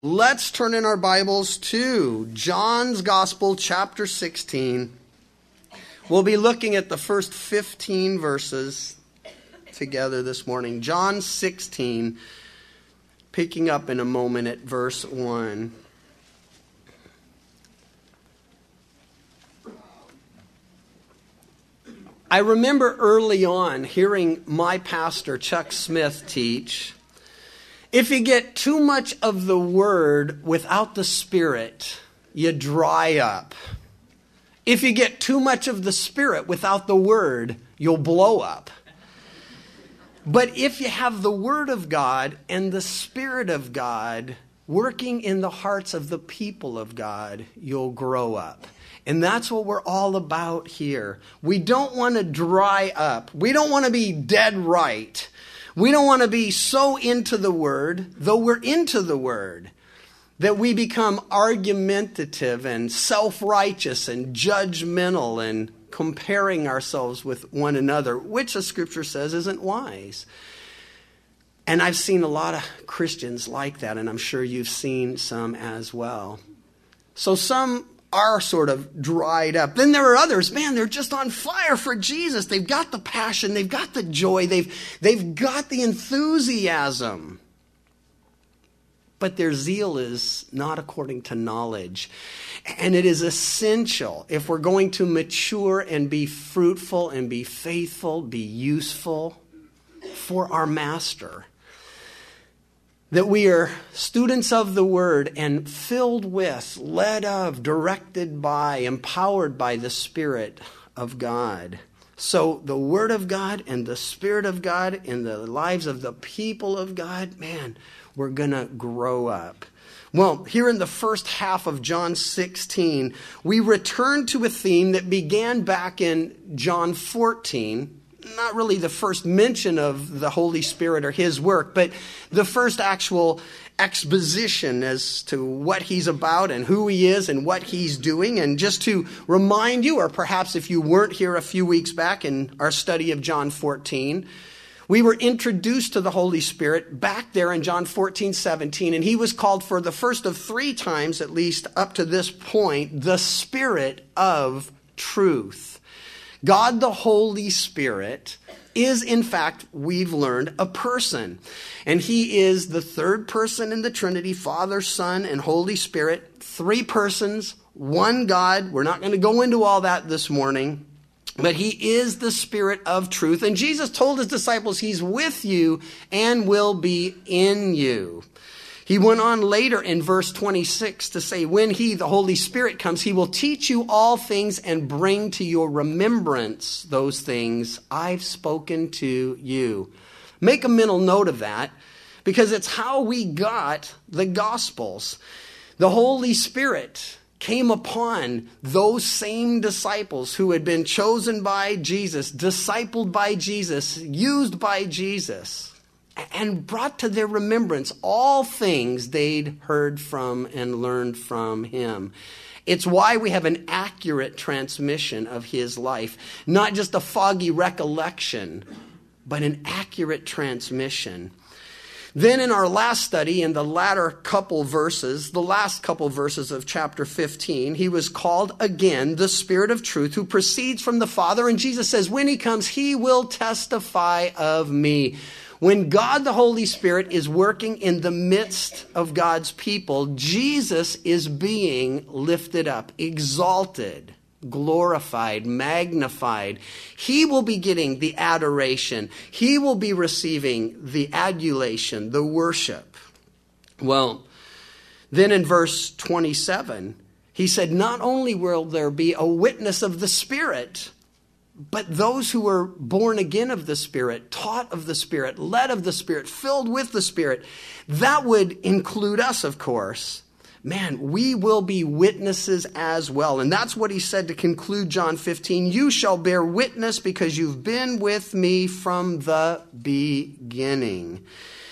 Let's turn in our Bibles to John's Gospel, chapter 16. We'll be looking at the first 15 verses together this morning. John 16, picking up in a moment at verse 1. I remember early on hearing my pastor, Chuck Smith, teach, if you get too much of the Word without the Spirit, you dry up. If you get too much of the Spirit without the Word, you'll blow up. But if you have the Word of God and the Spirit of God working in the hearts of the people of God, you'll grow up. And that's what we're all about here. We don't want to dry up. We don't want to be dead right. We don't want to be so into the Word, though we're into the Word, that we become argumentative and self-righteous and judgmental and comparing ourselves with one another, which the Scripture says isn't wise. And I've seen a lot of Christians like that, and I'm sure you've seen some as well. So some are sort of dried up. Then there are others, man, they're just on fire for Jesus. They've got the passion, they've got the joy, they've got the enthusiasm. But their zeal is not according to knowledge. And it is essential, if we're going to mature and be fruitful and be faithful, be useful for our Master, that we are students of the Word and filled with, led of, directed by, empowered by the Spirit of God. So the Word of God and the Spirit of God in the lives of the people of God, man, we're going to grow up. Well, here in the first half of John 16, we return to a theme that began back in John 14. Not really the first mention of the Holy Spirit or His work, but the first actual exposition as to what He's about and who He is and what He's doing. And just to remind you, or perhaps if you weren't here a few weeks back in our study of John 14, we were introduced to the Holy Spirit back there in John 14:17, and He was called for the first of 3 times, at least up to this point, the Spirit of truth. God the Holy Spirit is, in fact, we've learned, a person. And He is the third person in the Trinity, Father, Son, and Holy Spirit. 3 persons, one God. We're not going to go into all that this morning. But He is the Spirit of truth. And Jesus told His disciples He's with you and will be in you. He went on later in verse 26 to say, when He, the Holy Spirit, comes, He will teach you all things and bring to your remembrance those things I've spoken to you. Make a mental note of that, because it's how we got the Gospels. The Holy Spirit came upon those same disciples who had been chosen by Jesus, discipled by Jesus, used by Jesus, and brought to their remembrance all things they'd heard from and learned from Him. It's why we have an accurate transmission of His life. Not just a foggy recollection, but an accurate transmission. Then in our last study, in the last couple verses of chapter 15, He was called again the Spirit of truth, who proceeds from the Father. And Jesus says, when He comes, He will testify of me. When God the Holy Spirit is working in the midst of God's people, Jesus is being lifted up, exalted, glorified, magnified. He will be getting the adoration. He will be receiving the adulation, the worship. Well, then in verse 27, He said, not only will there be a witness of the Spirit, but those who were born again of the Spirit, taught of the Spirit, led of the Spirit, filled with the Spirit, that would include us, of course. Man, we will be witnesses as well. And that's what He said to conclude John 15. You shall bear witness because you've been with me from the beginning.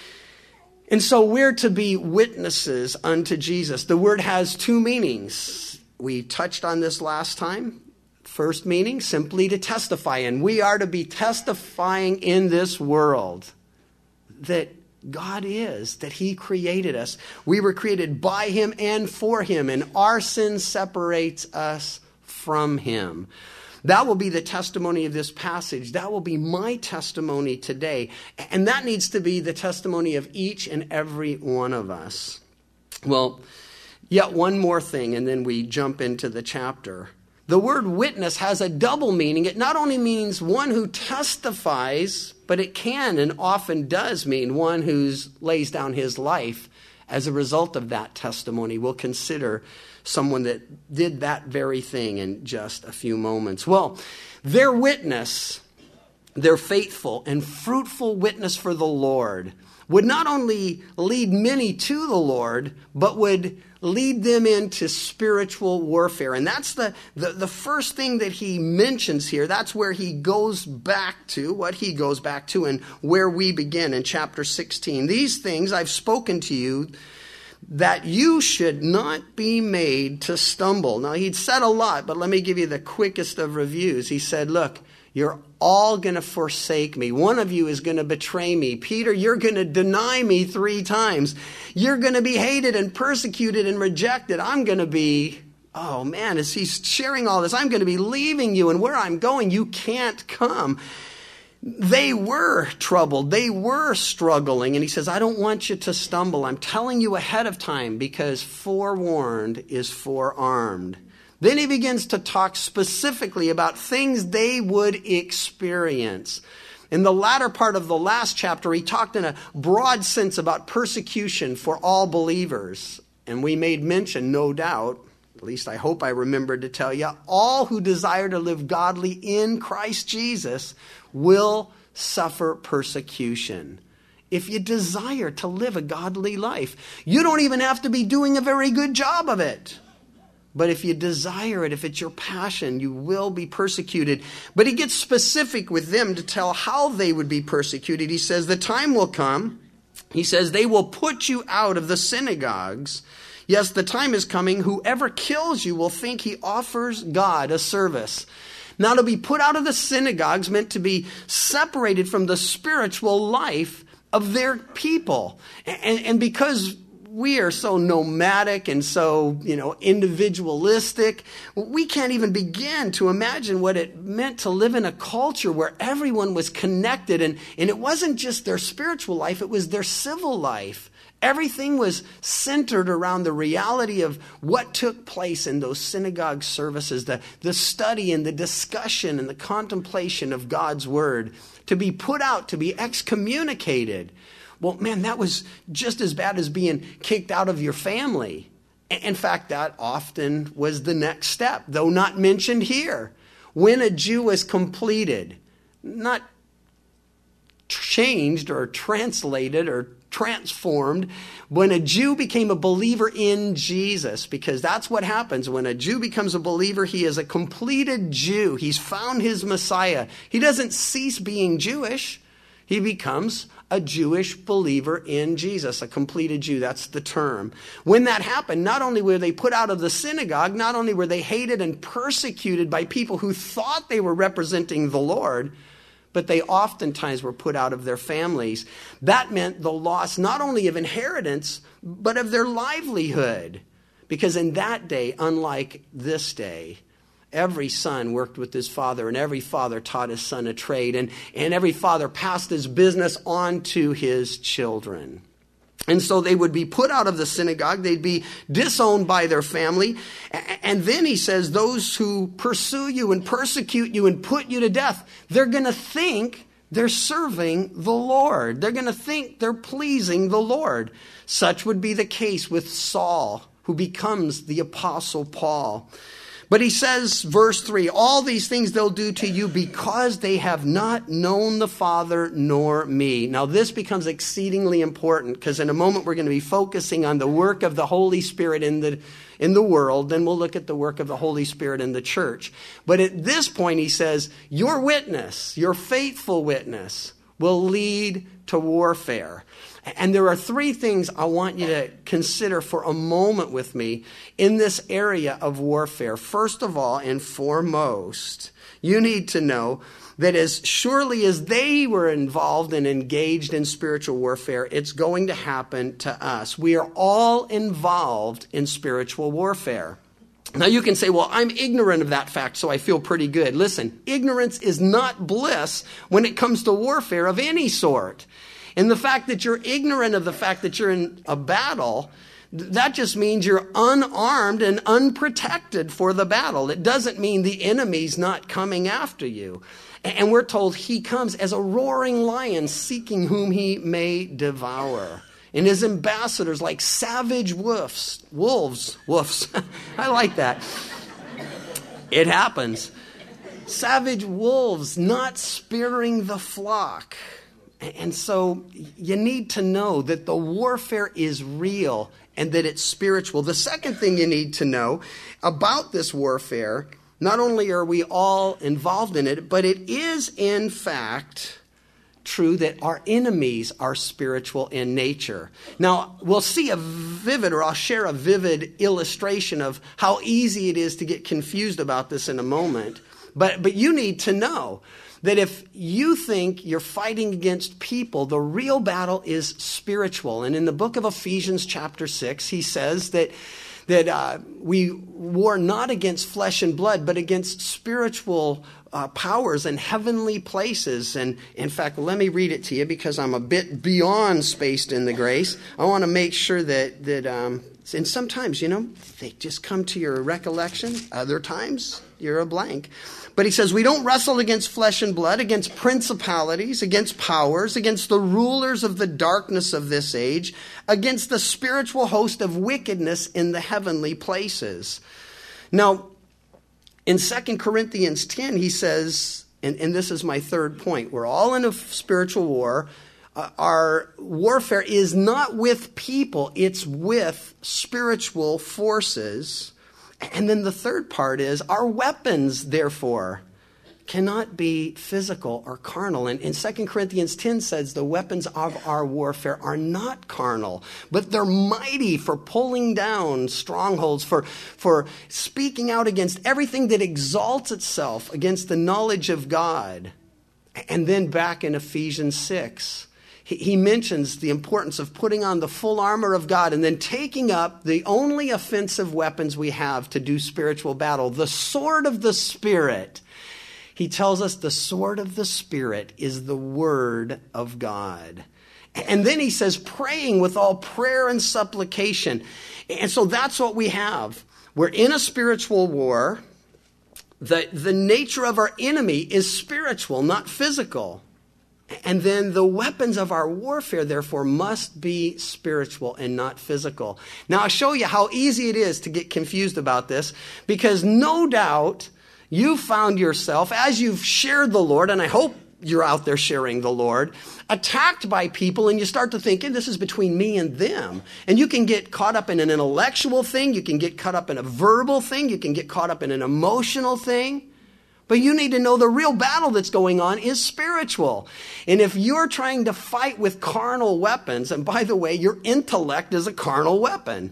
And so we're to be witnesses unto Jesus. The word has 2 meanings. We touched on this last time. First meaning, simply to testify. And we are to be testifying in this world that God is, that he created us. We were created by him and for him, and our sin separates us from him. That will be the testimony of this passage. That will be my testimony today. And that needs to be the testimony of each and every one of us. Well, yet one more thing, and then we jump into the chapter. The word witness has a double meaning. It not only means one who testifies, but it can and often does mean one who lays down his life as a result of that testimony. We'll consider someone that did that very thing in just a few moments. Well, their witness, their faithful and fruitful witness for the Lord, would not only lead many to the Lord, but would lead them into spiritual warfare. And that's the first thing that he mentions here. That's where he goes back to, what he goes back to, and where we begin in chapter 16. These things I've spoken to you, that you should not be made to stumble. Now, he'd said a lot, but let me give you the quickest of reviews. He said, look, you're all going to forsake me. One of you is going to betray me. Peter, you're going to deny me 3 times. You're going to be hated and persecuted and rejected. I'm going to be, oh man, as he's sharing all this, I'm going to be leaving you, and where I'm going, you can't come. They were troubled. They were struggling. And he says, I don't want you to stumble. I'm telling you ahead of time, because forewarned is forearmed. Then he begins to talk specifically about things they would experience. In the latter part of the last chapter, he talked in a broad sense about persecution for all believers. And we made mention, no doubt, at least I hope I remembered to tell you, all who desire to live godly in Christ Jesus will suffer persecution. If you desire to live a godly life, you don't even have to be doing a very good job of it. But if you desire it, if it's your passion, you will be persecuted. But he gets specific with them to tell how they would be persecuted. He says, the time will come. He says, they will put you out of the synagogues. Yes, the time is coming. Whoever kills you will think he offers God a service. Now, to be put out of the synagogues meant to be separated from the spiritual life of their people. And because we are so nomadic and so, individualistic, we can't even begin to imagine what it meant to live in a culture where everyone was connected. And it wasn't just their spiritual life, it was their civil life. Everything was centered around the reality of what took place in those synagogue services, the study and the discussion and the contemplation of God's word. To be put out, to be excommunicated. Well, man, that was just as bad as being kicked out of your family. In fact, that often was the next step, though not mentioned here. When a Jew was completed, not changed or translated or transformed, when a Jew became a believer in Jesus, because that's what happens. When a Jew becomes a believer, he is a completed Jew. He's found his Messiah. He doesn't cease being Jewish. He becomes a Jewish believer in Jesus, a completed Jew. That's the term. When that happened, not only were they put out of the synagogue, not only were they hated and persecuted by people who thought they were representing the Lord, but they oftentimes were put out of their families. That meant the loss not only of inheritance, but of their livelihood. Because in that day, unlike this day, every son worked with his father, and every father taught his son a trade, and every father passed his business on to his children. And so they would be put out of the synagogue. They'd be disowned by their family. And then he says, those who pursue you and persecute you and put you to death, they're going to think they're serving the Lord. They're going to think they're pleasing the Lord. Such would be the case with Saul, who becomes the Apostle Paul. But he says, verse 3, all these things they'll do to you because they have not known the Father nor me. Now this becomes exceedingly important, because in a moment we're going to be focusing on the work of the Holy Spirit in the world. Then we'll look at the work of the Holy Spirit in the church. But at this point he says, your witness, your faithful witness, will lead to warfare. And there are three things I want you to consider for a moment with me in this area of warfare. First of all and foremost, you need to know that as surely as they were involved and engaged in spiritual warfare, it's going to happen to us. We are all involved in spiritual warfare. Now you can say, well, I'm ignorant of that fact, so I feel pretty good. Listen, ignorance is not bliss when it comes to warfare of any sort. And the fact that you're ignorant of the fact that you're in a battle, that just means you're unarmed and unprotected for the battle. It doesn't mean the enemy's not coming after you. And we're told he comes as a roaring lion seeking whom he may devour. And his ambassadors like savage wolves. I like that. It happens. Savage wolves not sparing the flock. And so you need to know that the warfare is real and that it's spiritual. The second thing you need to know about this warfare, not only are we all involved in it, but it is in fact true that our enemies are spiritual in nature. Now, we'll see I'll share a vivid illustration of how easy it is to get confused about this in a moment. But you need to know that if you think you're fighting against people, the real battle is spiritual. And in the book of Ephesians chapter 6, he says that we war not against flesh and blood, but against spiritual powers and heavenly places. And in fact, let me read it to you because I'm a bit beyond spaced in the grace. I want to make sure that and sometimes, they just come to your recollection. Other times, you're a blank. But he says, we don't wrestle against flesh and blood, against principalities, against powers, against the rulers of the darkness of this age, against the spiritual host of wickedness in the heavenly places. Now, in 2 Corinthians 10, he says, and this is my third point, we're all in a spiritual war. Our warfare is not with people, it's with spiritual forces. And then the third part is our weapons, therefore, cannot be physical or carnal. And 2 Corinthians 10 says the weapons of our warfare are not carnal, but they're mighty for pulling down strongholds, for speaking out against everything that exalts itself against the knowledge of God. And then back in Ephesians 6, he mentions the importance of putting on the full armor of God and then taking up the only offensive weapons we have to do spiritual battle, the sword of the Spirit. He tells us the sword of the Spirit is the Word of God. And then he says, praying with all prayer and supplication. And so that's what we have. We're in a spiritual war. The nature of our enemy is spiritual, not physical. And then the weapons of our warfare, therefore, must be spiritual and not physical. Now, I'll show you how easy it is to get confused about this, because no doubt you found yourself, as you've shared the Lord, and I hope you're out there sharing the Lord, attacked by people, and you start to think, this is between me and them. And you can get caught up in an intellectual thing, you can get caught up in a verbal thing, you can get caught up in an emotional thing. But you need to know the real battle that's going on is spiritual. And if you're trying to fight with carnal weapons, and by the way, your intellect is a carnal weapon,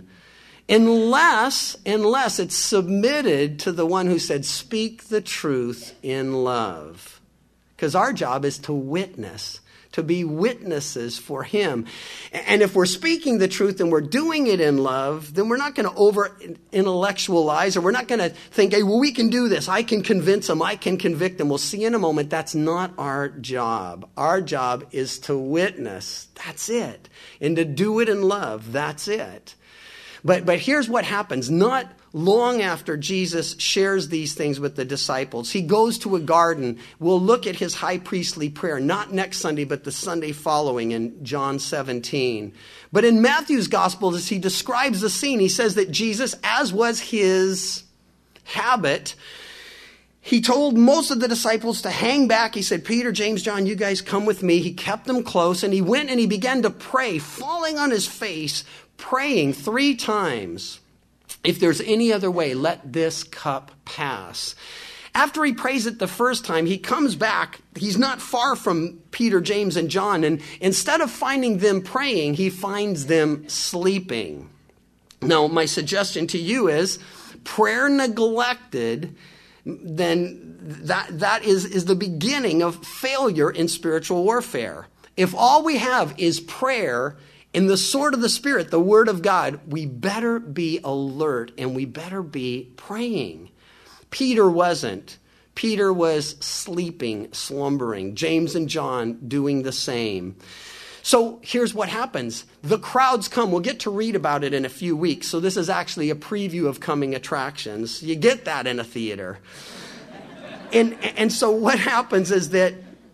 unless it's submitted to the one who said, speak the truth in love. Because our job is to witness, to be witnesses for him. And if we're speaking the truth and we're doing it in love, then we're not going to over-intellectualize, or we're not going to think, hey, well, we can do this. I can convince them. I can convict them. We'll see in a moment. That's not our job. Our job is to witness. That's it. And to do it in love. That's it. But here's what happens. Not long after Jesus shares these things with the disciples, he goes to a garden. We'll look at his high priestly prayer, not next Sunday, but the Sunday following in John 17. But in Matthew's gospel, as he describes the scene, he says that Jesus, as was his habit, he told most of the disciples to hang back. He said, Peter, James, John, you guys come with me. He kept them close, and he went and he began to pray, falling on his face, praying 3 times. If there's any other way, let this cup pass. After he prays it the first time, he comes back. He's not far from Peter, James, and John. And instead of finding them praying, he finds them sleeping. Now, my suggestion to you is prayer neglected, then that is the beginning of failure in spiritual warfare. If all we have is prayer and the sword of the Spirit, the Word of God, we better be alert and we better be praying. Peter wasn't. Peter was sleeping, slumbering. James and John doing the same. So here's what happens. The crowds come. We'll get to read about it in a few weeks. So this is actually a preview of coming attractions. You get that in a theater. And so what happens is that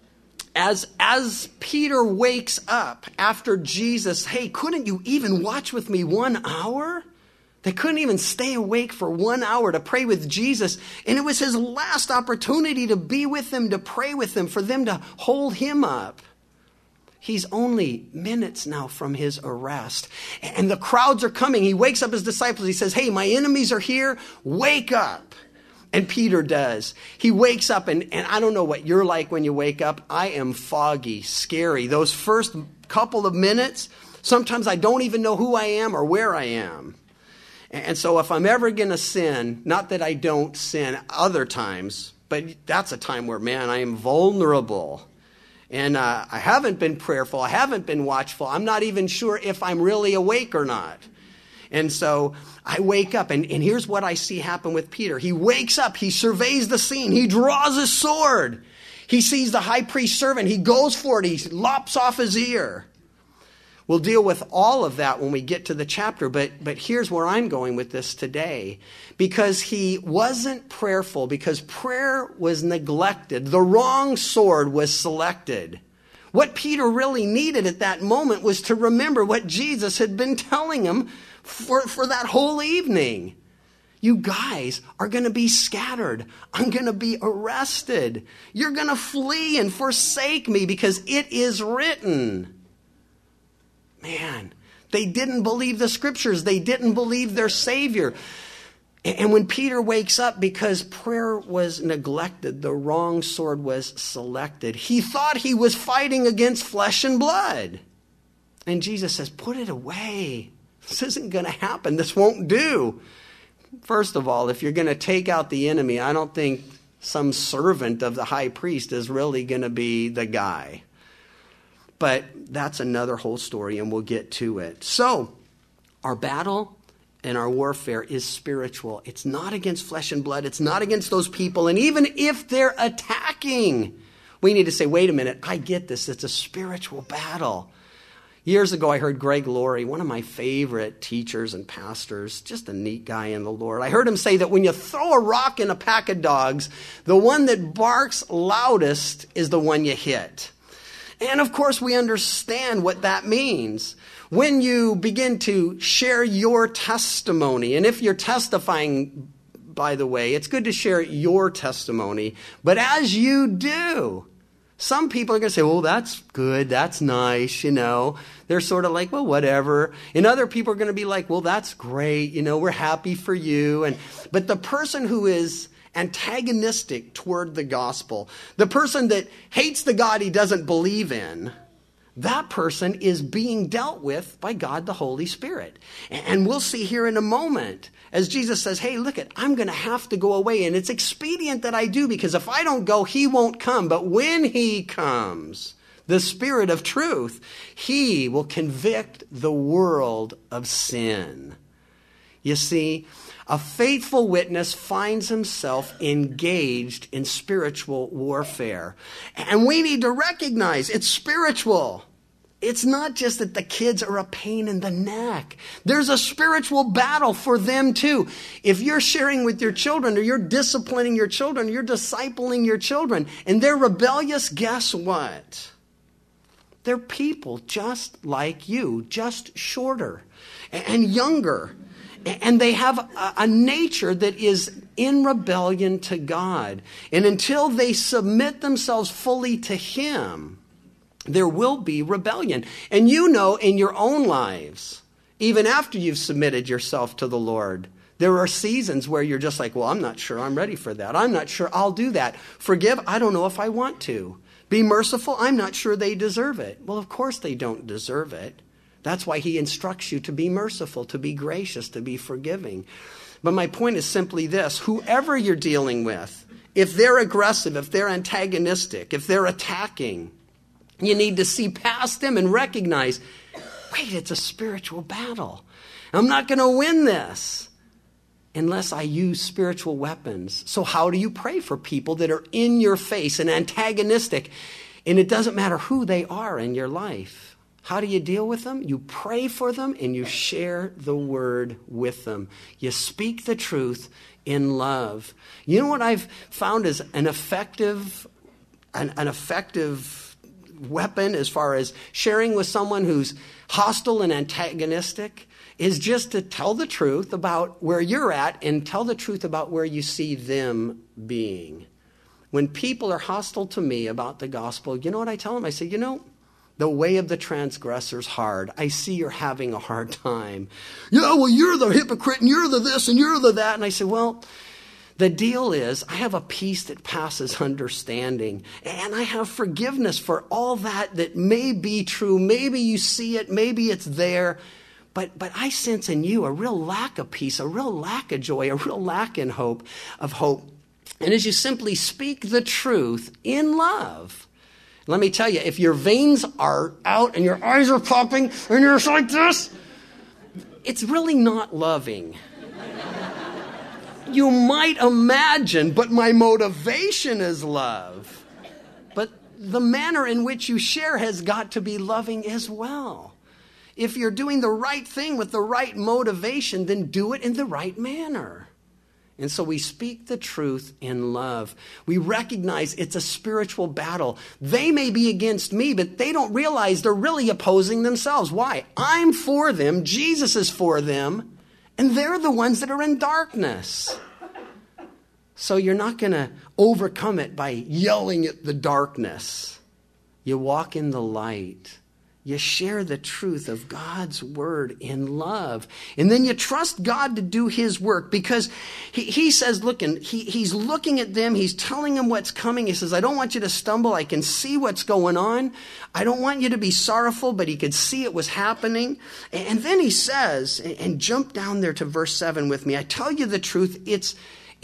as Peter wakes up after Jesus, hey, couldn't you even watch with me 1 hour? They couldn't even stay awake for 1 hour to pray with Jesus. And it was his last opportunity to be with them, to pray with them, for them to hold him up. He's only minutes now from his arrest. And the crowds are coming. He wakes up his disciples. He says, hey, my enemies are here. Wake up. And Peter does. He wakes up, and I don't know what you're like when you wake up. I am foggy, scary. Those first couple of minutes, sometimes I don't even know who I am or where I am. And so if I'm ever going to sin, not that I don't sin other times, but that's a time where, man, I am vulnerable. And I haven't been prayerful. I haven't been watchful. I'm not even sure if I'm really awake or not. And so I wake up, and here's what I see happen with Peter. He wakes up. He surveys the scene. He draws his sword. He sees the high priest's servant. He goes for it. He lops off his ear. We'll deal with all of that when we get to the chapter, but here's where I'm going with this today. Because he wasn't prayerful, because prayer was neglected, the wrong sword was selected. What Peter really needed at that moment was to remember what Jesus had been telling him for that whole evening. You guys are going to be scattered. I'm going to be arrested. You're going to flee and forsake me because it is written. Man, they didn't believe the scriptures. They didn't believe their Savior. And when Peter wakes up, because prayer was neglected, the wrong sword was selected. He thought he was fighting against flesh and blood. And Jesus says, put it away. This isn't going to happen. This won't do. First of all, if you're going to take out the enemy, I don't think some servant of the high priest is really going to be the guy. But that's another whole story, and we'll get to it. So, our battle and our warfare is spiritual. It's not against flesh and blood. It's not against those people. And even if they're attacking, we need to say, wait a minute, I get this. It's a spiritual battle. Years ago, I heard Greg Laurie, one of my favorite teachers and pastors, just a neat guy in the Lord. I heard him say that when you throw a rock in a pack of dogs, the one that barks loudest is the one you hit. And of course, we understand what that means. When you begin to share your testimony, and if you're testifying, by the way, it's good to share your testimony, but as you do, some people are going to say, well, that's good, that's nice, you know. They're sort of like, well, whatever. And other people are going to be like, well, that's great, you know, we're happy for you. But the person who is antagonistic toward the gospel, the person that hates the God he doesn't believe in, that person is being dealt with by God the Holy Spirit. And we'll see here in a moment, as Jesus says, hey, look it, I'm going to have to go away. And it's expedient that I do, because if I don't go, he won't come. But when he comes, the Spirit of truth, he will convict the world of sin. You see, a faithful witness finds himself engaged in spiritual warfare. And we need to recognize it's spiritual. It's not just that the kids are a pain in the neck. There's a spiritual battle for them too. If you're sharing with your children, or you're disciplining your children, you're discipling your children, and they're rebellious, guess what? They're people just like you, just shorter and younger. And they have a nature that is in rebellion to God. And until they submit themselves fully to him, there will be rebellion. And you know in your own lives, even after you've submitted yourself to the Lord, There are seasons where you're just like, well, I'm not sure I'm ready for that. I'm not sure I'll do that. Forgive, I don't know if I want to. Be merciful, I'm not sure they deserve it. Well, of course they don't deserve it. That's why he instructs you to be merciful, to be gracious, to be forgiving. But my point is simply this: whoever you're dealing with, if they're aggressive, if they're antagonistic, if they're attacking, you need to see past them and recognize, wait, it's a spiritual battle. I'm not going to win this unless I use spiritual weapons. So how do you pray for people that are in your face and antagonistic? And it doesn't matter who they are in your life. How do you deal with them? You pray for them and you share the word with them. You speak the truth in love. You know what I've found is an effective weapon as far as sharing with someone who's hostile and antagonistic is just to tell the truth about where you're at and tell the truth about where you see them being. When people are hostile to me about the gospel, you know what I tell them? I say, the way of the transgressor's hard. I see you're having a hard time. Yeah, well, you're the hypocrite and you're the this and you're the that. And I say, well, the deal is I have a peace that passes understanding. And I have forgiveness for all that may be true. Maybe you see it. Maybe it's there. But I sense in you a real lack of peace, a real lack of joy, a real lack of hope. And as you simply speak the truth in love, let me tell you, if your veins are out and your eyes are popping and you're just like this, it's really not loving. You might imagine, but my motivation is love. But the manner in which you share has got to be loving as well. If you're doing the right thing with the right motivation, then do it in the right manner. And so we speak the truth in love. We recognize it's a spiritual battle. They may be against me, but they don't realize they're really opposing themselves. Why? I'm for them, Jesus is for them, and they're the ones that are in darkness. So you're not going to overcome it by yelling at the darkness. You walk in the light. You share the truth of God's word in love. And then you trust God to do his work because he says, he's looking at them. He's telling them what's coming. He says, I don't want you to stumble. I can see what's going on. I don't want you to be sorrowful, but he could see it was happening. And then he says, and jump down there to verse 7 with me. I tell you the truth, it's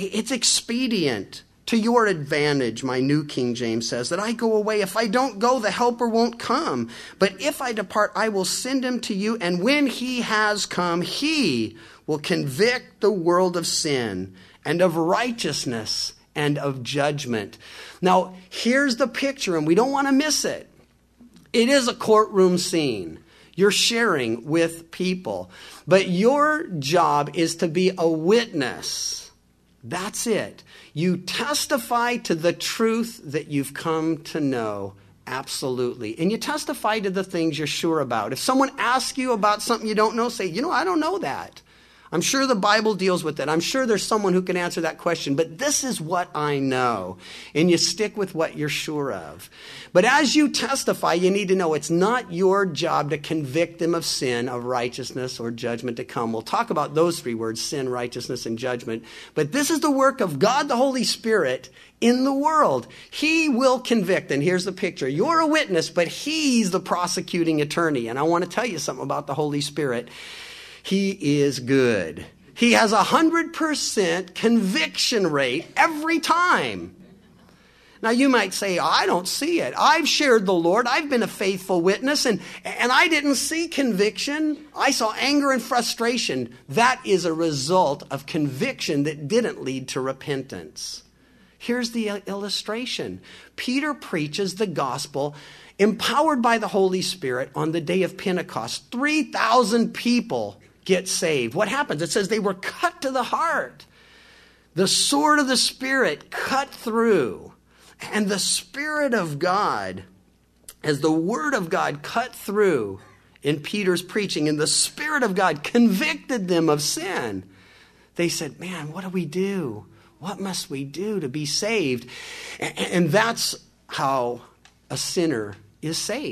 expedient to your advantage, my New King James says, that I go away. If I don't go, the helper won't come. But if I depart, I will send him to you. And when he has come, he will convict the world of sin and of righteousness and of judgment. Now, here's the picture, and we don't want to miss it. It is a courtroom scene. You're sharing with people. But your job is to be a witness. That's it. You testify to the truth that you've come to know. Absolutely. And you testify to the things you're sure about. If someone asks you about something you don't know, say, I don't know that. I'm sure the Bible deals with it. I'm sure there's someone who can answer that question, but this is what I know. And you stick with what you're sure of. But as you testify, you need to know it's not your job to convict them of sin, of righteousness, or judgment to come. We'll talk about those three words, sin, righteousness, and judgment. But this is the work of God the Holy Spirit in the world. He will convict. And here's the picture. You're a witness, but he's the prosecuting attorney. And I want to tell you something about the Holy Spirit. He is good. He has 100% conviction rate every time. Now you might say, I don't see it. I've shared the Lord. I've been a faithful witness and I didn't see conviction. I saw anger and frustration. That is a result of conviction that didn't lead to repentance. Here's the illustration. Peter preaches the gospel empowered by the Holy Spirit on the day of Pentecost. 3,000 people get saved. What happens? It says they were cut to the heart. The sword of the Spirit cut through. And the Spirit of God, as the Word of God cut through in Peter's preaching, and the Spirit of God convicted them of sin, they said, man, what do we do? What must we do to be saved? And that's how a sinner is saved.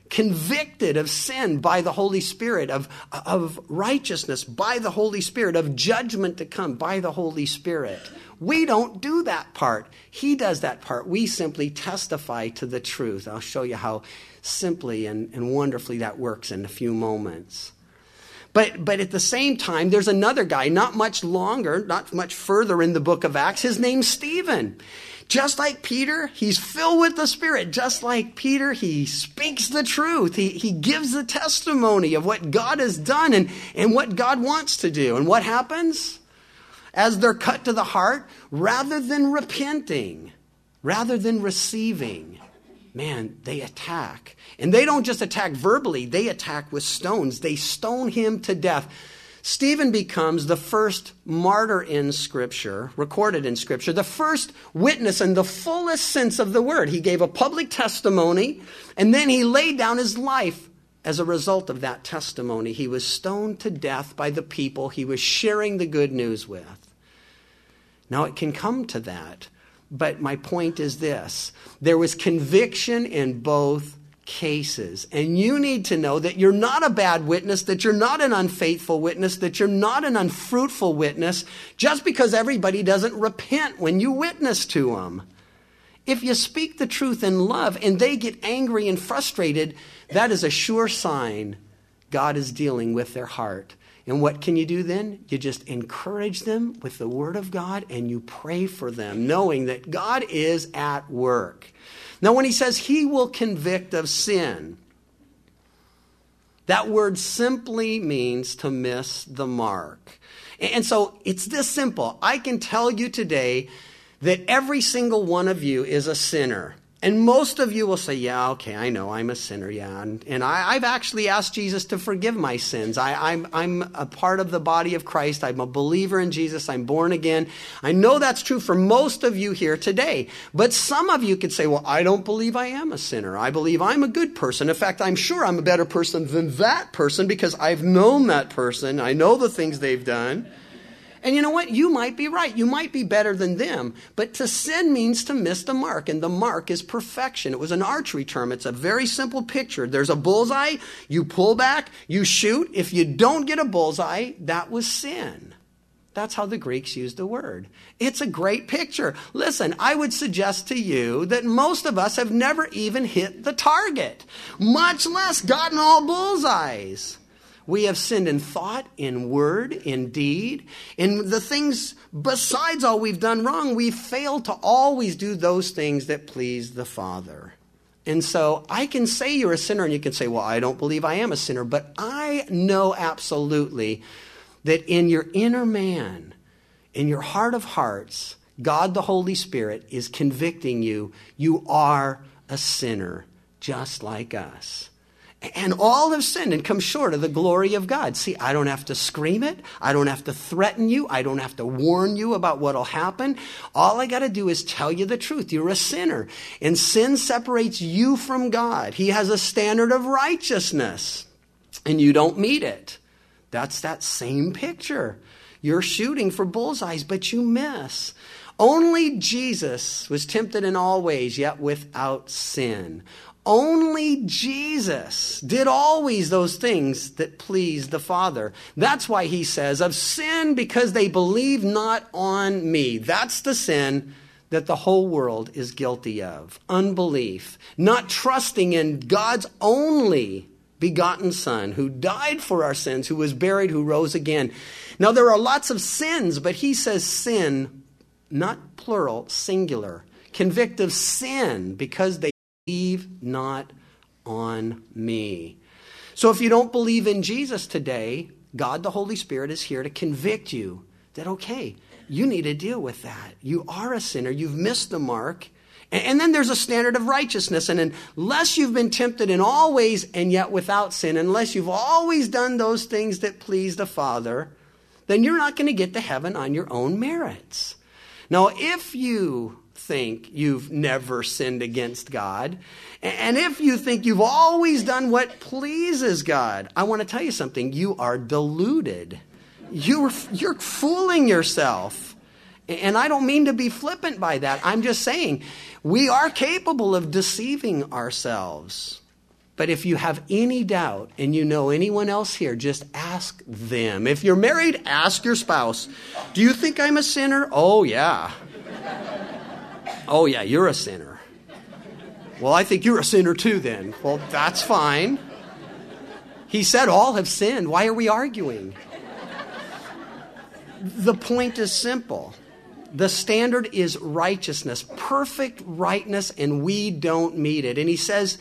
convicted of sin by the Holy Spirit, of righteousness by the Holy Spirit, of judgment to come by the Holy Spirit. We don't do that part. He does that part. We simply testify to the truth. I'll show you how simply and wonderfully that works in a few moments. But at the same time, there's another guy, not much longer, not much further in the book of Acts. His name's Stephen. Just like Peter, he's filled with the Spirit. Just like Peter, he speaks the truth. He gives the testimony of what God has done and what God wants to do. And what happens? As they're cut to the heart, rather than repenting, rather than receiving, man, they attack. And they don't just attack verbally, they attack with stones. They stone him to death. Stephen becomes the first martyr in Scripture, recorded in Scripture, the first witness in the fullest sense of the word. He gave a public testimony, and then he laid down his life as a result of that testimony. He was stoned to death by the people he was sharing the good news with. Now, it can come to that, but my point is this. There was conviction in both cases. And you need to know that you're not a bad witness, that you're not an unfaithful witness, that you're not an unfruitful witness, just because everybody doesn't repent when you witness to them. If you speak the truth in love and they get angry and frustrated, that is a sure sign God is dealing with their heart. And what can you do then? You just encourage them with the Word of God and you pray for them, knowing that God is at work. Now, when he says he will convict of sin, that word simply means to miss the mark. And so it's this simple. I can tell you today that every single one of you is a sinner. And most of you will say, yeah, okay, I know I'm a sinner, yeah. And I've actually asked Jesus to forgive my sins. I'm a part of the body of Christ. I'm a believer in Jesus. I'm born again. I know that's true for most of you here today. But some of you could say, well, I don't believe I am a sinner. I believe I'm a good person. In fact, I'm sure I'm a better person than that person because I've known that person. I know the things they've done. And you know what? You might be right. You might be better than them. But to sin means to miss the mark. And the mark is perfection. It was an archery term. It's a very simple picture. There's a bullseye. You pull back. You shoot. If you don't get a bullseye, that was sin. That's how the Greeks used the word. It's a great picture. Listen, I would suggest to you that most of us have never even hit the target, much less gotten all bullseyes. We have sinned in thought, in word, in deed. In the things besides all we've done wrong, we've failed to always do those things that please the Father. And so I can say you're a sinner and you can say, well, I don't believe I am a sinner. But I know absolutely that in your inner man, in your heart of hearts, God the Holy Spirit is convicting you. You are a sinner just like us. And all have sinned and come short of the glory of God. See, I don't have to scream it. I don't have to threaten you. I don't have to warn you about what will happen. All I got to do is tell you the truth. You're a sinner. And sin separates you from God. He has a standard of righteousness. And you don't meet it. That's that same picture. You're shooting for bullseyes, but you miss. Only Jesus was tempted in all ways, yet without sin. Only Jesus did always those things that pleased the Father. That's why he says, of sin because they believe not on me. That's the sin that the whole world is guilty of. Unbelief. Not trusting in God's only begotten Son who died for our sins, who was buried, who rose again. Now there are lots of sins, but he says sin, not plural, singular. Convict of sin because they believe not on me. So if you don't believe in Jesus today, God the Holy Spirit is here to convict you that, okay, you need to deal with that. You are a sinner. You've missed the mark. And then there's a standard of righteousness. And unless you've been tempted in all ways and yet without sin, unless you've always done those things that please the Father, then you're not going to get to heaven on your own merits. Now, if you think you've never sinned against God, and if you think you've always done what pleases God, I want to tell you something. You are deluded. You're fooling yourself. And I don't mean to be flippant by that. I'm just saying we are capable of deceiving ourselves. But if you have any doubt and you know anyone else here, just ask them. If you're married, ask your spouse, do you think I'm a sinner? Oh, yeah. Oh, yeah, you're a sinner. Well, I think you're a sinner too then. Well, that's fine. He said all have sinned. Why are we arguing? The point is simple. The standard is righteousness, perfect rightness, and we don't meet it. And he says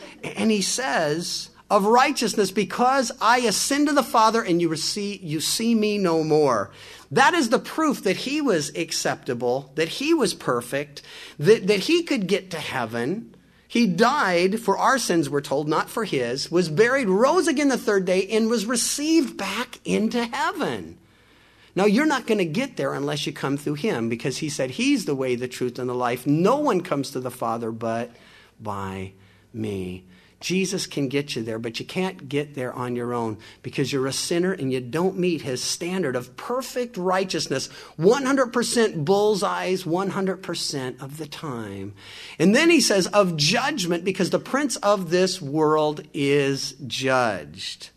of righteousness, because I ascend to the Father and you see me no more. That is the proof that he was acceptable, that he was perfect, that he could get to heaven. He died for our sins, we're told, not for his, was buried, rose again the third day, and was received back into heaven. Now, you're not going to get there unless you come through him, because he said he's the way, the truth, and the life. No one comes to the Father but by me. Jesus can get you there, but you can't get there on your own because you're a sinner and you don't meet his standard of perfect righteousness, 100% bullseyes, 100% of the time. And then he says of judgment, because the prince of this world is judged.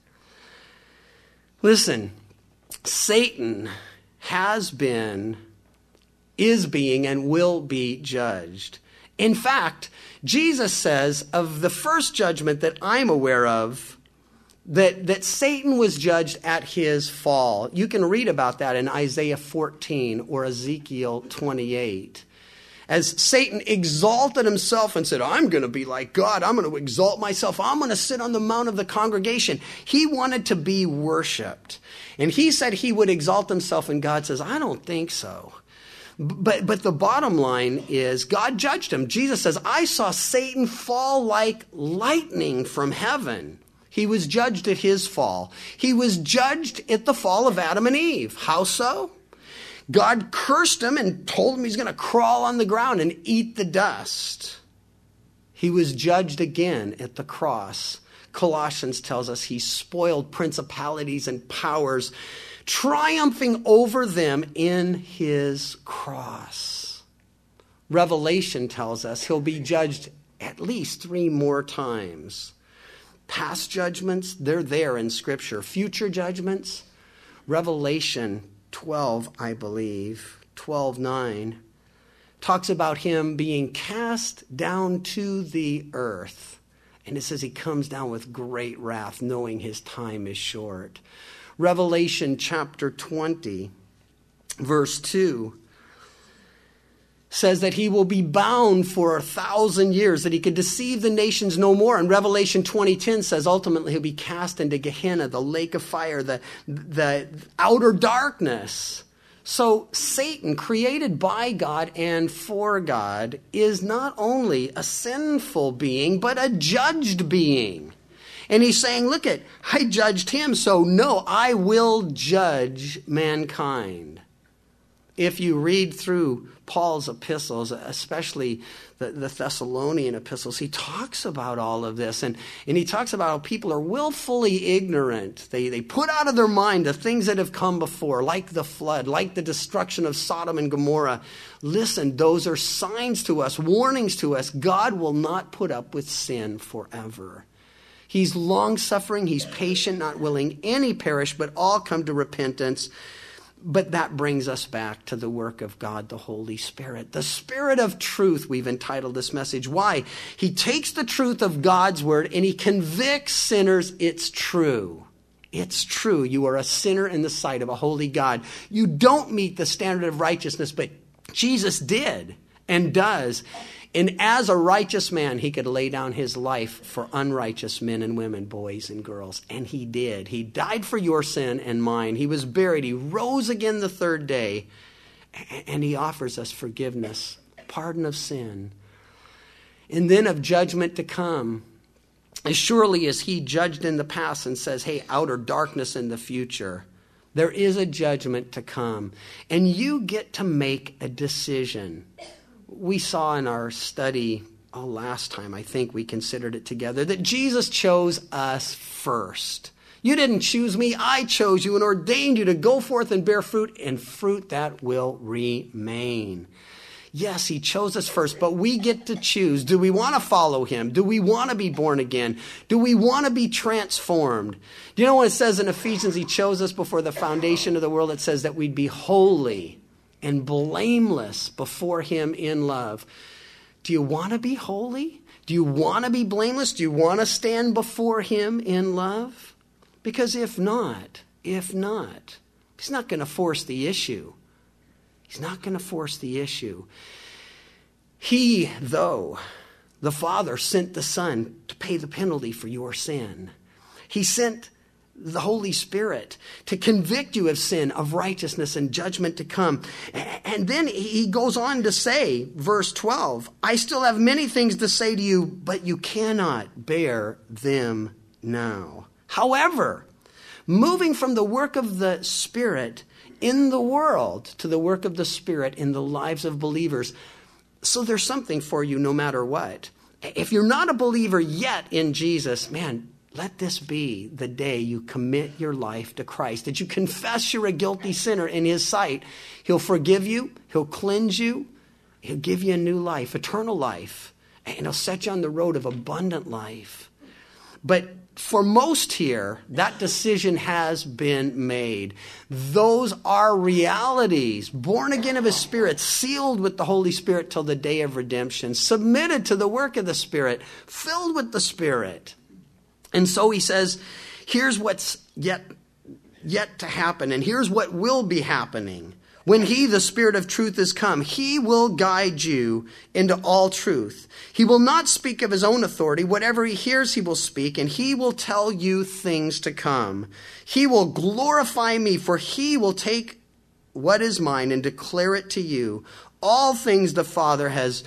Listen. Satan has been, is being, and will be judged. In fact, Jesus says of the first judgment that I'm aware of, that Satan was judged at his fall. You can read about that in Isaiah 14 or Ezekiel 28. As Satan exalted himself and said, I'm going to be like God. I'm going to exalt myself. I'm going to sit on the mount of the congregation. He wanted to be worshiped. And he said he would exalt himself, and God says, I don't think so. But the bottom line is God judged him. Jesus says, I saw Satan fall like lightning from heaven. He was judged at his fall. He was judged at the fall of Adam and Eve. How so? God cursed him and told him he's going to crawl on the ground and eat the dust. He was judged again at the cross. Colossians tells us he spoiled principalities and powers, triumphing over them in his cross. Revelation tells us he'll be judged at least 3 more times. Past judgments, they're there in Scripture. Future judgments, Revelation 12, I believe, 12:9, talks about him being cast down to the earth. And it says he comes down with great wrath, knowing his time is short. Revelation chapter 20, verse 2, says that he will be bound for 1,000 years, that he could deceive the nations no more. And Revelation 20:10 says ultimately he'll be cast into Gehenna, the lake of fire, the outer darkness. So Satan, created by God and for God, is not only a sinful being, but a judged being. And he's saying, look I judged him, so no, I will judge mankind. If you read through Paul's epistles, especially the Thessalonian epistles, he talks about all of this. And he talks about how people are willfully ignorant. They put out of their mind the things that have come before, like the flood, like the destruction of Sodom and Gomorrah. Listen, those are signs to us, warnings to us. God will not put up with sin forever. He's long-suffering, he's patient, not willing any perish, but all come to repentance. But that brings us back to the work of God, the Holy Spirit. The Spirit of truth, we've entitled this message. Why? He takes the truth of God's word and he convicts sinners. It's true. It's true. You are a sinner in the sight of a holy God. You don't meet the standard of righteousness, but Jesus did and does. And as a righteous man, he could lay down his life for unrighteous men and women, boys and girls. And he did. He died for your sin and mine. He was buried. He rose again the third day. And he offers us forgiveness, pardon of sin, and then of judgment to come. As surely as he judged in the past and says, hey, outer darkness in the future, there is a judgment to come. And you get to make a decision. We saw in our study last time, I think we considered it together, that Jesus chose us first. You didn't choose me, I chose you and ordained you to go forth and bear fruit, and fruit that will remain. Yes, he chose us first, but we get to choose. Do we want to follow him? Do we want to be born again? Do we want to be transformed? Do you know what it says in Ephesians? He chose us before the foundation of the world. It says that we'd be holy and blameless before him in love. Do you want to be holy? Do you want to be blameless? Do you want to stand before him in love? Because if not, he's not going to force the issue. He's not going to force the issue. He, though, the Father, sent the Son to pay the penalty for your sin. He sent the Holy Spirit to convict you of sin, of righteousness, and judgment to come. And then he goes on to say, verse 12, I still have many things to say to you, but you cannot bear them now. However, moving from the work of the Spirit in the world to the work of the Spirit in the lives of believers. So there's something for you no matter what. If you're not a believer yet in Jesus, man, let this be the day you commit your life to Christ, that you confess you're a guilty sinner in his sight. He'll forgive you. He'll cleanse you. He'll give you a new life, eternal life, and he'll set you on the road of abundant life. But for most here, that decision has been made. Those are realities. Born again of his Spirit, sealed with the Holy Spirit till the day of redemption, submitted to the work of the Spirit, filled with the Spirit. And so he says, here's what's yet to happen, and here's what will be happening. When he, the Spirit of truth, is come, he will guide you into all truth. He will not speak of his own authority. Whatever he hears, he will speak, and he will tell you things to come. He will glorify me, for he will take what is mine and declare it to you. All things the Father has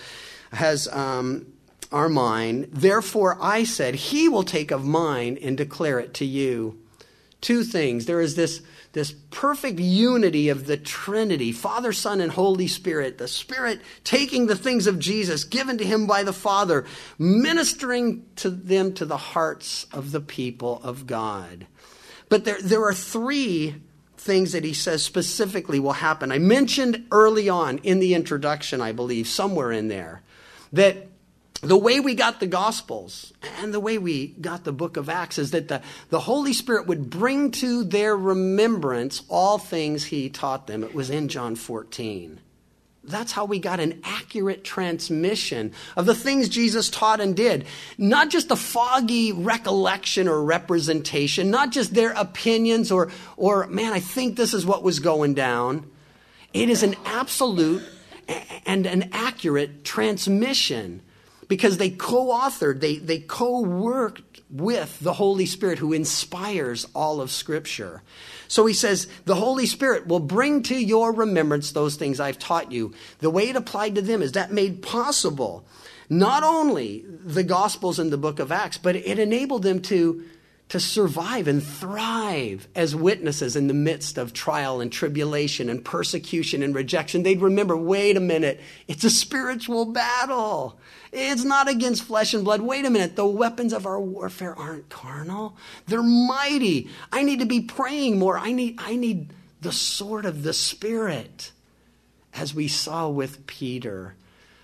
are mine. Therefore, I said, he will take of mine and declare it to you. Two things. There is this perfect unity of the Trinity, Father, Son, and Holy Spirit. The Spirit taking the things of Jesus given to him by the Father, ministering to them to the hearts of the people of God. But there are three things that he says specifically will happen. I mentioned early on in the introduction, I believe, somewhere in there, that the way we got the Gospels and the way we got the book of Acts is that the Holy Spirit would bring to their remembrance all things he taught them. It was in John 14. That's how we got an accurate transmission of the things Jesus taught and did. Not just a foggy recollection or representation, not just their opinions or man, I think this is what was going down. It is an absolute and an accurate transmission. Because they co-authored, they co-worked with the Holy Spirit who inspires all of Scripture. So he says, the Holy Spirit will bring to your remembrance those things I've taught you. The way it applied to them is that made possible not only the Gospels and the book of Acts, but it enabled them to survive and thrive as witnesses in the midst of trial and tribulation and persecution and rejection. They'd remember, wait a minute, it's a spiritual battle. It's not against flesh and blood. Wait a minute, the weapons of our warfare aren't carnal. They're mighty. I need to be praying more. I need the sword of the Spirit. As we saw with Peter,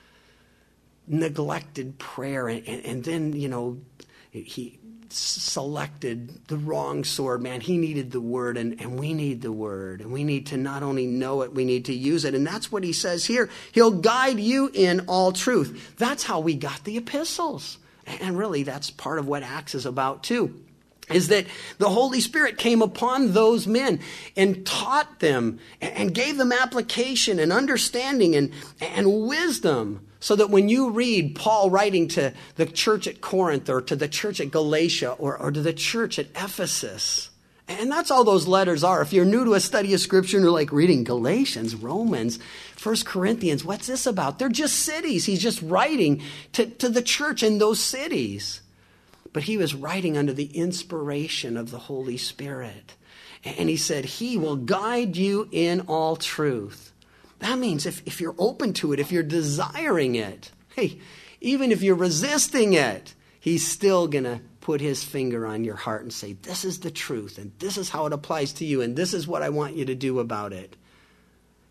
neglected prayer and then, he selected the wrong sword. Man, he needed the word, and we need the word. And we need to not only know it, we need to use it. And that's what he says here. He'll guide you in all truth. That's how we got the epistles. And really, that's part of what Acts is about too, is that the Holy Spirit came upon those men and taught them and gave them application and understanding and wisdom. So that when you read Paul writing to the church at Corinth or to the church at Galatia or to the church at Ephesus, and that's all those letters are. If you're new to a study of Scripture and you're like reading Galatians, Romans, 1 Corinthians, what's this about? They're just cities. He's just writing to the church in those cities. But he was writing under the inspiration of the Holy Spirit. And he said, he will guide you in all truth. That means if you're open to it, if you're desiring it, hey, even if you're resisting it, he's still going to put his finger on your heart and say, this is the truth, and this is how it applies to you, and this is what I want you to do about it.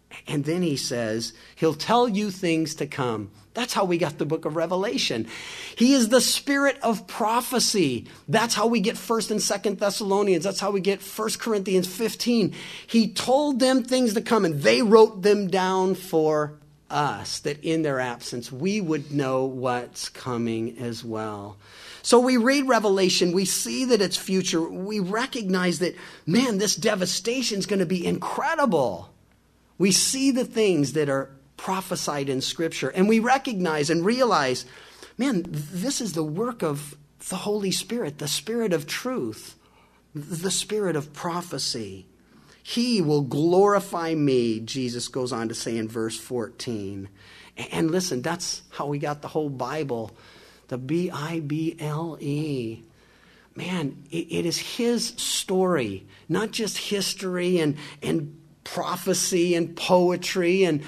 And then he says, he'll tell you things to come. That's how we got the book of Revelation. He is the spirit of prophecy. That's how we get 1st and 2nd Thessalonians. That's how we get 1 Corinthians 15. He told them things to come, and they wrote them down for us, that in their absence we would know what's coming as well. So we read Revelation, we see that it's future. We recognize that, man, this devastation is going to be incredible. We see the things that are prophesied in Scripture, and we recognize and realize, man, this is the work of the Holy Spirit, the Spirit of truth, the Spirit of prophecy. He will glorify me, Jesus goes on to say in verse 14. And listen, that's how we got the whole Bible, the Bible. Man, it is his story, not just history and prophecy and poetry and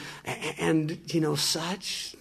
such,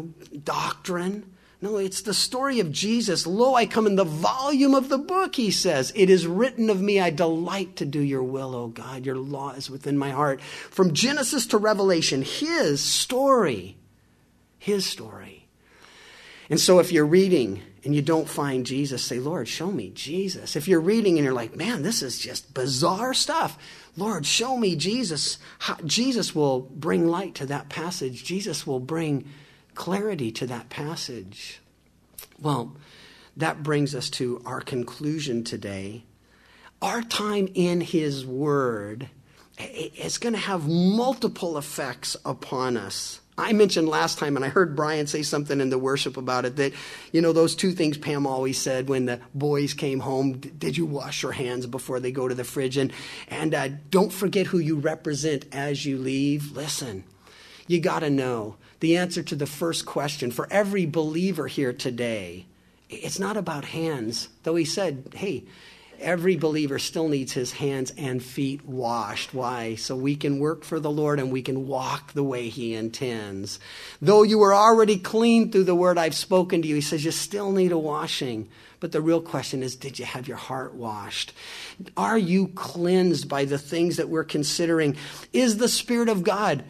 doctrine. No, it's the story of Jesus. Lo, I come in the volume of the book, he says. It is written of me, I delight to do your will, O God. Your law is within my heart. From Genesis to Revelation, his story. His story. And so if you're reading and you don't find Jesus, say, Lord, show me Jesus. If you're reading and you're like, man, this is just bizarre stuff. Lord, show me Jesus. Jesus will bring light to that passage. Jesus will bring clarity to that passage. Well, that brings us to our conclusion today. Our time in his word is going to have multiple effects upon us. I mentioned last time, and I heard Brian say something in the worship about it, that, those two things Pam always said when the boys came home, did you wash your hands before they go to the fridge? And don't forget who you represent as you leave. Listen, you got to know the answer to the first question for every believer here today. It's not about hands, though he said, hey, every believer still needs his hands and feet washed. Why? So we can work for the Lord and we can walk the way he intends. Though you were already clean through the word I've spoken to you, he says you still need a washing. But the real question is, did you have your heart washed? Are you cleansed by the things that we're considering? Is the Spirit of God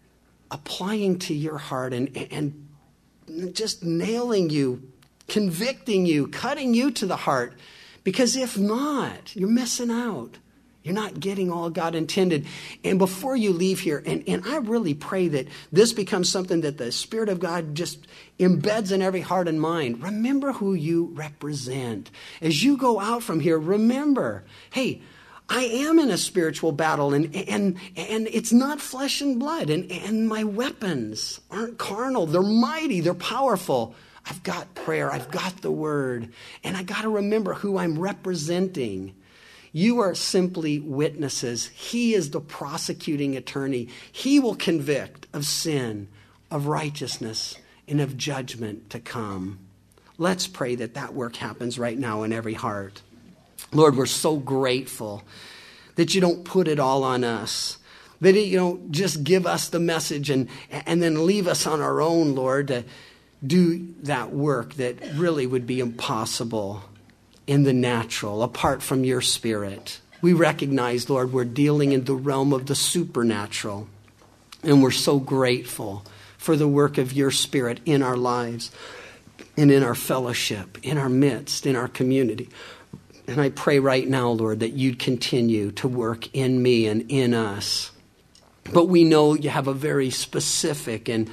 applying to your heart and just nailing you, convicting you, cutting you to the heart? Because if not, you're missing out. You're not getting all God intended. And before you leave here, and I really pray that this becomes something that the Spirit of God just embeds in every heart and mind. Remember who you represent. As you go out from here, remember, hey, I am in a spiritual battle, and it's not flesh and blood, and my weapons aren't carnal. They're mighty. They're powerful. I've got prayer. I've got the word. And I got to remember who I'm representing. You are simply witnesses. He is the prosecuting attorney. He will convict of sin, of righteousness, and of judgment to come. Let's pray that that work happens right now in every heart. Lord, we're so grateful that you don't put it all on us. That you don't just give us the message and then leave us on our own, Lord, to do that work that really would be impossible in the natural, apart from your Spirit. We recognize, Lord, we're dealing in the realm of the supernatural, and we're so grateful for the work of your Spirit in our lives and in our fellowship, in our midst, in our community. And I pray right now, Lord, that you'd continue to work in me and in us. But we know you have a very specific and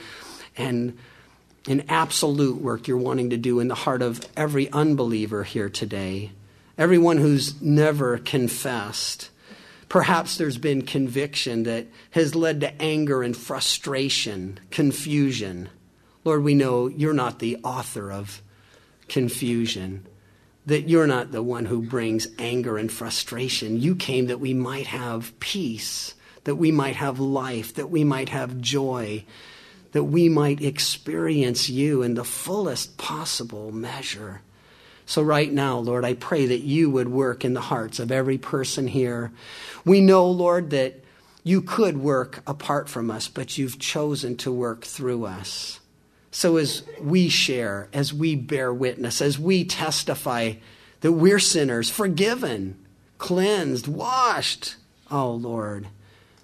absolute work you're wanting to do in the heart of every unbeliever here today. Everyone who's never confessed. Perhaps there's been conviction that has led to anger and frustration, confusion. Lord, we know you're not the author of confusion, that you're not the one who brings anger and frustration. You came that we might have peace, that we might have life, that we might have joy, that we might experience you in the fullest possible measure. So right now, Lord, I pray that you would work in the hearts of every person here. We know, Lord, that you could work apart from us, but you've chosen to work through us. So as we share, as we bear witness, as we testify that we're sinners, forgiven, cleansed, washed, oh Lord,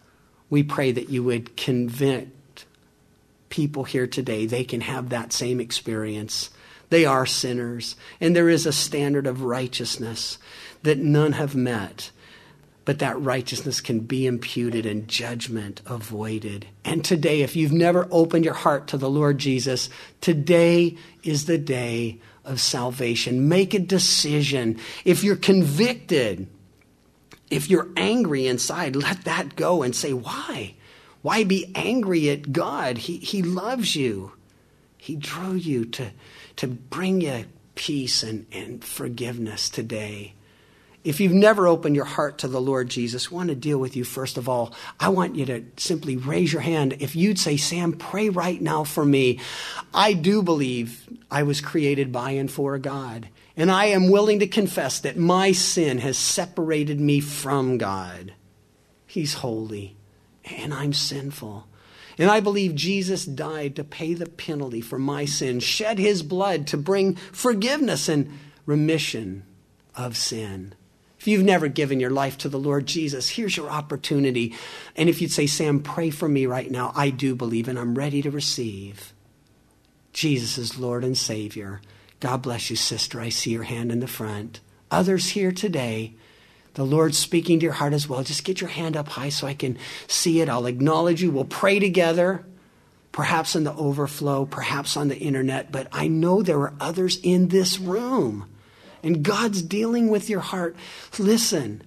We pray that you would convict people here today. They can have that same experience. They are sinners, and there is a standard of righteousness that none have met. But that righteousness can be imputed and judgment avoided. And today, if you've never opened your heart to the Lord Jesus, today is the day of salvation. Make a decision. If you're convicted, if you're angry inside, let that go and say, why? Why be angry at God? He loves you. He drew you to bring you peace and forgiveness today. If you've never opened your heart to the Lord Jesus, I want to deal with you first of all. I want you to simply raise your hand. If you'd say, Sam, pray right now for me. I do believe I was created by and for God. And I am willing to confess that my sin has separated me from God. He's holy, and I'm sinful. And I believe Jesus died to pay the penalty for my sin, shed his blood to bring forgiveness and remission of sin. If you've never given your life to the Lord Jesus, here's your opportunity. And if you'd say, Sam, pray for me right now, I do believe and I'm ready to receive Jesus as Lord and Savior. God bless you, sister. I see your hand in the front. Others here today, the Lord's speaking to your heart as well. Just get your hand up high so I can see it. I'll acknowledge you. We'll pray together, perhaps in the overflow, perhaps on the internet. But I know there are others in this room. And God's dealing with your heart. Listen,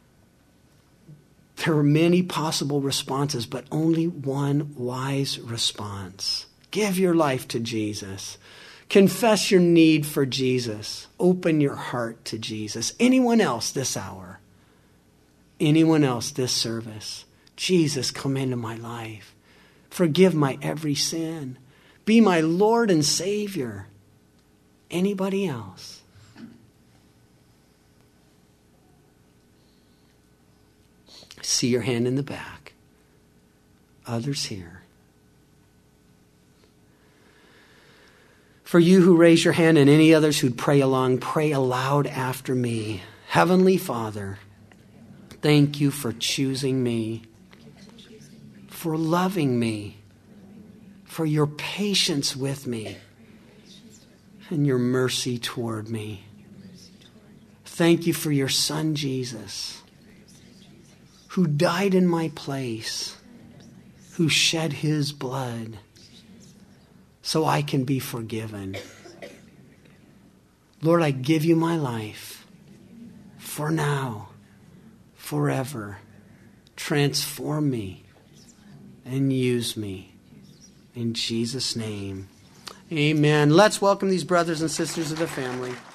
there are many possible responses, but only one wise response. Give your life to Jesus. Confess your need for Jesus. Open your heart to Jesus. Anyone else this hour? Anyone else this service? Jesus, come into my life. Forgive my every sin. Be my Lord and Savior. Anybody else? See your hand in the back. Others here. For you who raise your hand and any others who'd pray along, pray aloud after me. Heavenly Father, thank you for choosing me, for loving me, for your patience with me, and your mercy toward me. Thank you for your Son, Jesus, who died in my place, who shed his blood so I can be forgiven. Lord, I give you my life for now, forever. Transform me and use me. In Jesus' name, amen. Let's welcome these brothers and sisters of the family.